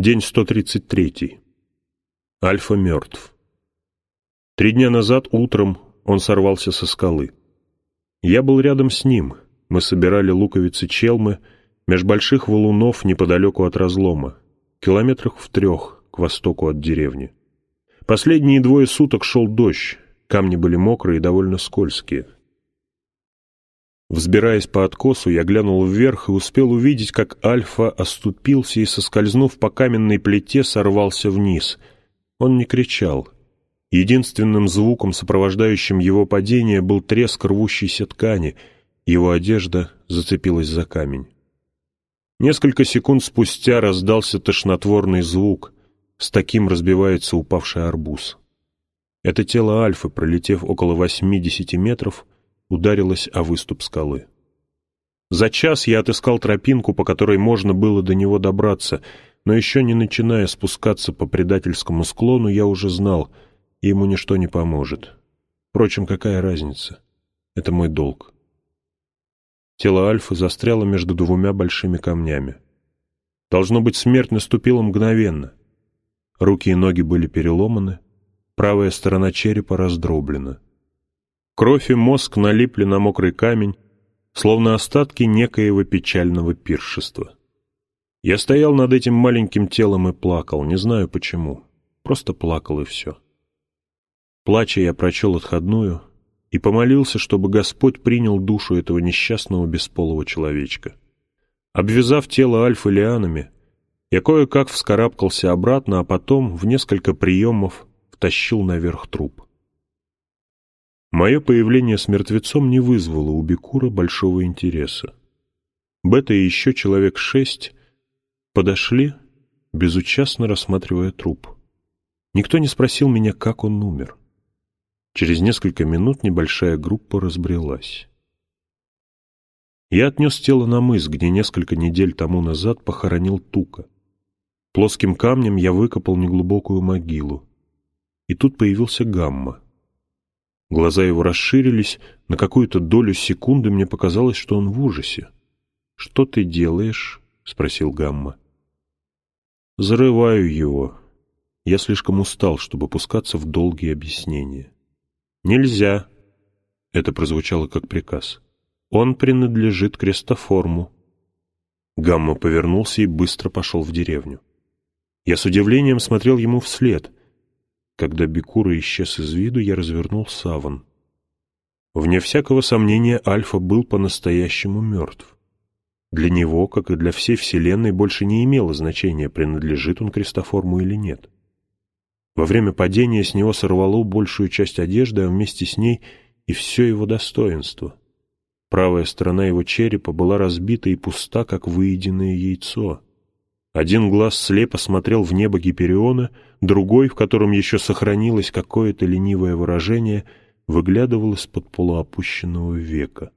День 133. Альфа мертв. 3 дня назад утром он сорвался со скалы. Я был рядом с ним. Мы собирали луковицы челмы меж больших валунов неподалеку от разлома, километрах в 3 к востоку от деревни. Последние 2 суток шел дождь, камни были мокрые и довольно скользкие. Взбираясь по откосу, я глянул вверх и успел увидеть, как Альфа оступился и, соскользнув по каменной плите, сорвался вниз. Он не кричал. Единственным звуком, сопровождающим его падение, был треск рвущейся ткани. Его одежда зацепилась за камень. Несколько секунд спустя раздался тошнотворный звук. С таким разбивается упавший арбуз. Это тело Альфы, пролетев около 80 метров, ударилась о выступ скалы. За час я отыскал тропинку, по которой можно было до него добраться, но еще не начиная спускаться по предательскому склону, я уже знал, ему ничто не поможет. Впрочем, какая разница? Это мой долг. Тело Альфы застряло между 2 большими камнями. Должно быть, смерть наступила мгновенно. Руки и ноги были переломаны, правая сторона черепа раздроблена. Кровь и мозг налипли на мокрый камень, словно остатки некоего печального пиршества. Я стоял над этим маленьким телом и плакал, не знаю почему, просто плакал и все. Плача, я прочел отходную и помолился, чтобы Господь принял душу этого несчастного бесполого человечка. Обвязав тело Альфы лианами, я кое-как вскарабкался обратно, а потом в несколько приемов втащил наверх труп. Мое появление с мертвецом не вызвало у Бикура большого интереса. Бета и еще человек 6 подошли, безучастно рассматривая труп. Никто не спросил меня, как он умер. Через несколько минут небольшая группа разбрелась. Я отнес тело на мыс, где несколько недель тому назад похоронил Тука. Плоским камнем я выкопал неглубокую могилу. И тут появился Гамма. Глаза его расширились, на какую-то долю секунды мне показалось, что он в ужасе. «Что ты делаешь?» — спросил Гамма. «Зарываю его. Я слишком устал, чтобы пускаться в долгие объяснения». «Нельзя!» — это прозвучало как приказ. «Он принадлежит Крестоформу». Гамма повернулся и быстро пошел в деревню. Я с удивлением смотрел ему вслед. Когда Бикура исчез из виду, я развернул саван. Вне всякого сомнения, Альфа был по-настоящему мертв. Для него, как и для всей Вселенной, больше не имело значения, принадлежит он Крестоформу или нет. Во время падения с него сорвало большую часть одежды, а вместе с ней и все его достоинство. Правая сторона его черепа была разбита и пуста, как выеденное яйцо. Один глаз слепо смотрел в небо Гипериона, другой, в котором еще сохранилось какое-то ленивое выражение, выглядывал из-под полуопущенного века.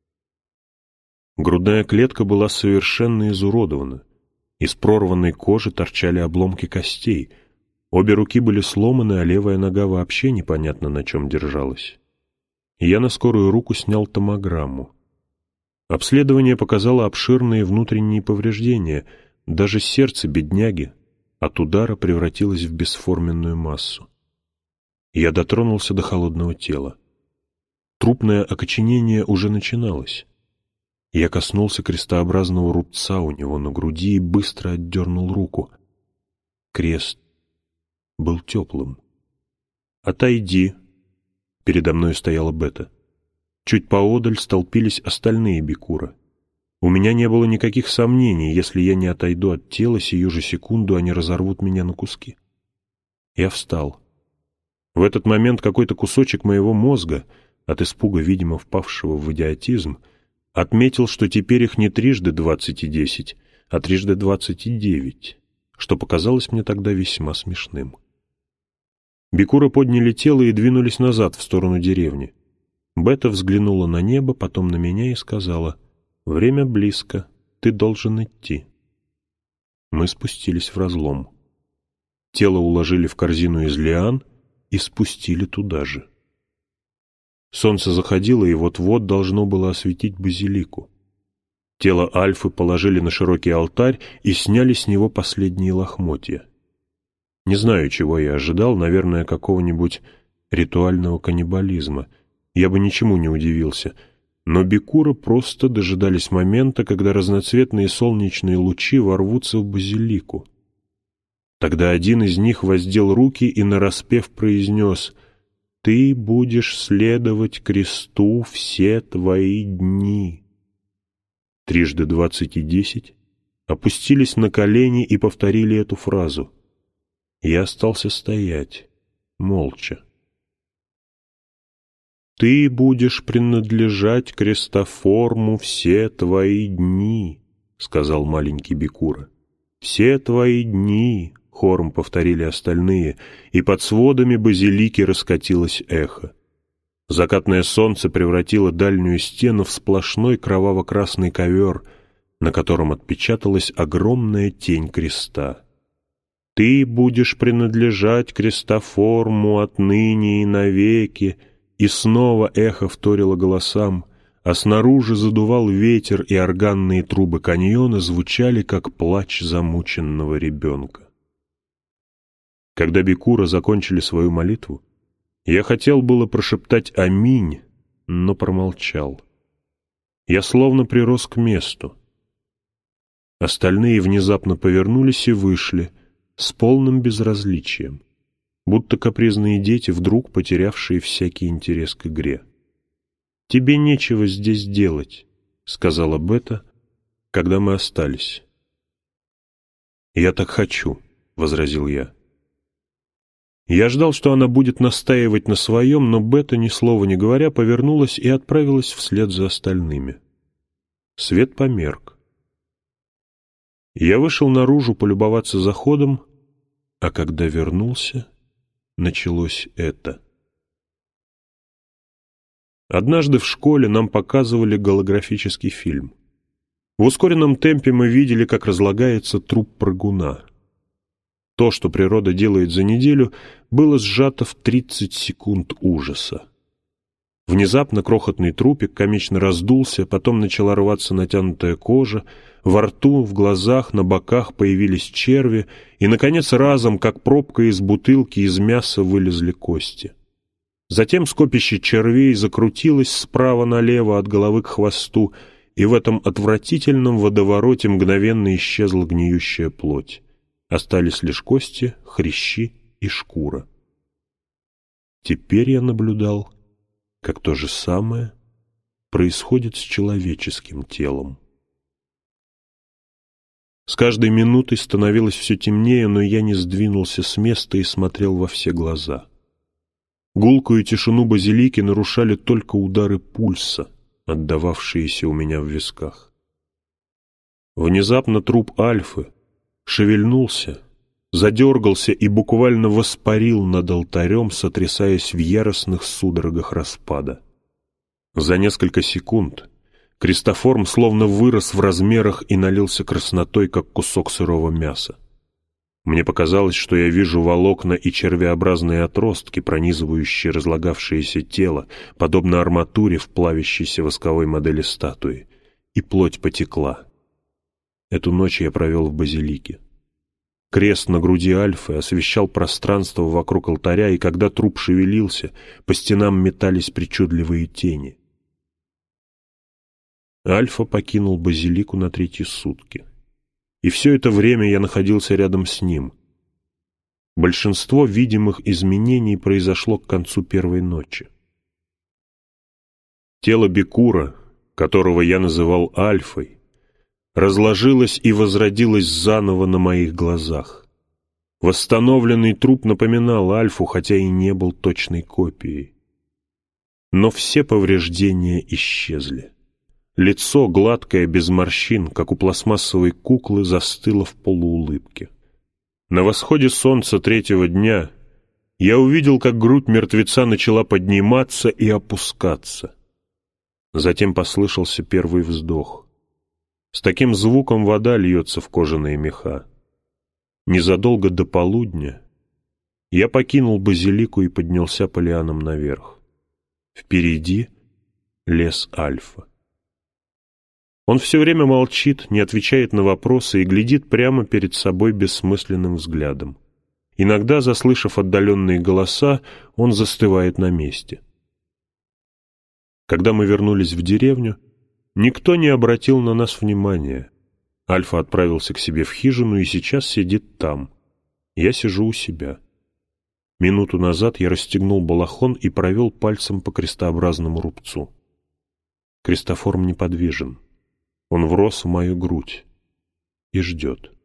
Грудная клетка была совершенно изуродована. Из прорванной кожи торчали обломки костей. Обе руки были сломаны, а левая нога вообще непонятно на чем держалась. Я на скорую руку снял томограмму. Обследование показало обширные внутренние повреждения. Даже сердце бедняги от удара превратилось в бесформенную массу. Я дотронулся до холодного тела. Трупное окоченение уже начиналось. Я коснулся крестообразного рубца у него на груди и быстро отдернул руку. Крест был теплым. «Отойди!» Передо мной стояла Бета. Чуть поодаль столпились остальные Бикура. У меня не было никаких сомнений, если я не отойду от тела, сию же секунду они разорвут меня на куски. Я встал. В этот момент какой-то кусочек моего мозга, от испуга, видимо, впавшего в идиотизм, отметил, что теперь их не 3x20 и 10, а 3x20 и 9, что показалось мне тогда весьма смешным. Бикура подняли тело и двинулись назад, в сторону деревни. Бета взглянула на небо, потом на меня и сказала: «Время близко, ты должен идти». Мы спустились в разлом. Тело уложили в корзину из лиан и спустили туда же. Солнце заходило и вот-вот должно было осветить базилику. Тело Альфы положили на широкий алтарь и сняли с него последние лохмотья. Не знаю, чего я ожидал, наверное, какого-нибудь ритуального каннибализма. Я бы ничему не удивился. Но бикуры просто дожидались момента, когда разноцветные солнечные лучи ворвутся в базилику. Тогда один из них воздел руки и нараспев произнес: «Ты будешь следовать кресту все твои дни». 20 и 10 опустились на колени и повторили эту фразу. Я остался стоять, молча. «Ты будешь принадлежать Крестоформу все твои дни», — сказал маленький бикура. «Все твои дни», — хором повторили остальные, и под сводами базилики раскатилось эхо. Закатное солнце превратило дальнюю стену в сплошной кроваво-красный ковер, на котором отпечаталась огромная тень креста. «Ты будешь принадлежать Крестоформу отныне и навеки», и снова эхо вторило голосам, а снаружи задувал ветер, и органные трубы каньона звучали, как плач замученного ребенка. Когда бикуры закончили свою молитву, я хотел было прошептать «Аминь», но промолчал. Я словно прирос к месту. Остальные внезапно повернулись и вышли, с полным безразличием, будто капризные дети, вдруг потерявшие всякий интерес к игре. «Тебе нечего здесь делать», — сказала Бета, когда мы остались. «Я так хочу», — возразил я. Я ждал, что она будет настаивать на своем, но Бета, ни слова не говоря, повернулась и отправилась вслед за остальными. Свет померк. Я вышел наружу полюбоваться заходом, а когда вернулся, началось это. Однажды в школе нам показывали голографический фильм. В ускоренном темпе мы видели, как разлагается труп прыгуна. То, что природа делает за неделю, было сжато в 30 секунд ужаса. Внезапно крохотный трупик комично раздулся, потом начала рваться натянутая кожа, во рту, в глазах, на боках появились черви, и, наконец, разом, как пробка из бутылки, из мяса вылезли кости. Затем скопище червей закрутилось справа налево от головы к хвосту, и в этом отвратительном водовороте мгновенно исчезла гниющая плоть. Остались лишь кости, хрящи и шкура. Теперь я наблюдал, как то же самое происходит с человеческим телом. С каждой минутой становилось все темнее, но я не сдвинулся с места и смотрел во все глаза. Гулкую тишину базилики нарушали только удары пульса, отдававшиеся у меня в висках. Внезапно труп Альфы шевельнулся, задергался и буквально воспарил над алтарем, сотрясаясь в яростных судорогах распада. За несколько секунд Крестоформ словно вырос в размерах и налился краснотой, как кусок сырого мяса. Мне показалось, что я вижу волокна и червеобразные отростки, пронизывающие разлагавшееся тело, подобно арматуре в плавящейся восковой модели статуи, и плоть потекла. Эту ночь я провел в базилике. Крест на груди Альфы освещал пространство вокруг алтаря, и когда труп шевелился, по стенам метались причудливые тени. Альфа покинул базилику на 3-й сутки. И все это время я находился рядом с ним. Большинство видимых изменений произошло к концу первой ночи. Тело бикура, которого я называл Альфой, разложилось и возродилось заново на моих глазах. Восстановленный труп напоминал Альфу, хотя и не был точной копией. Но все повреждения исчезли. Лицо, гладкое, без морщин, как у пластмассовой куклы, застыло в полуулыбке. На восходе солнца 3-го дня я увидел, как грудь мертвеца начала подниматься и опускаться. Затем послышался первый вздох. С таким звуком вода льется в кожаные меха. Незадолго до полудня я покинул базилику и поднялся по лианам наверх. Впереди лес Альфа. Он все время молчит, не отвечает на вопросы и глядит прямо перед собой бессмысленным взглядом. Иногда, заслышав отдаленные голоса, он застывает на месте. Когда мы вернулись в деревню, никто не обратил на нас внимания. Альфа отправился к себе в хижину и сейчас сидит там. Я сижу у себя. Минуту назад я расстегнул балахон и провел пальцем по крестообразному рубцу. Крестоформ неподвижен. Он врос в мою грудь и ждет.